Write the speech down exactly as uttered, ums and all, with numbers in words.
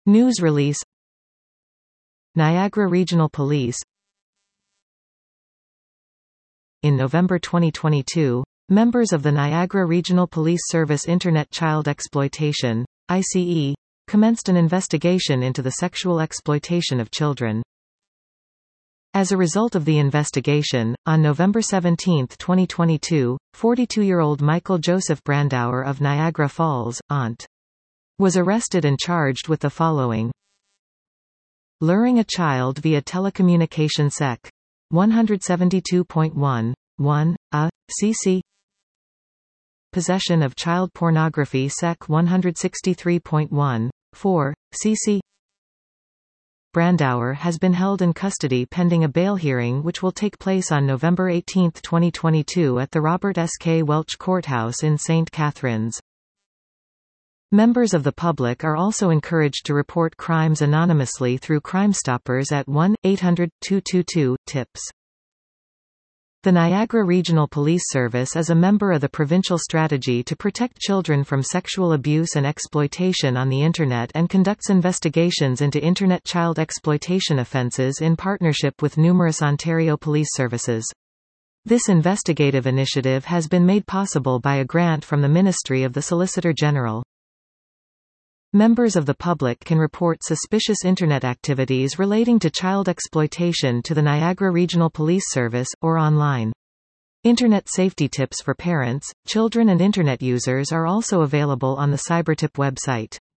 News release. Niagara Regional Police. In November twenty twenty-two, members of the Niagara Regional Police Service Internet Child Exploitation (I C E) commenced an investigation into the sexual exploitation of children. As a result of the investigation, on November seventeenth twenty twenty-two, forty-two-year-old Michael Joseph Brandauer of Niagara Falls, O N T, was arrested and charged with the following: luring a child via telecommunication Sec. one seventy-two point one, one, A, C C, possession of child pornography Sec. one sixty-three point one, four, C C. Brandauer has been held in custody pending a bail hearing which will take place on November eighteenth twenty twenty-two at the Robert S. K. Welch Courthouse in Saint Catharines. Members of the public are also encouraged to report crimes anonymously through Crime Stoppers at one eight hundred two two two, TIPS. The Niagara Regional Police Service is a member of the provincial strategy to protect children from sexual abuse and exploitation on the Internet and conducts investigations into Internet child exploitation offences in partnership with numerous Ontario police services. This investigative initiative has been made possible by a grant from the Ministry of the Solicitor General. Members of the public can report suspicious Internet activities relating to child exploitation to the Niagara Regional Police Service, or online. Internet safety tips for parents, children and Internet users are also available on the CyberTip website.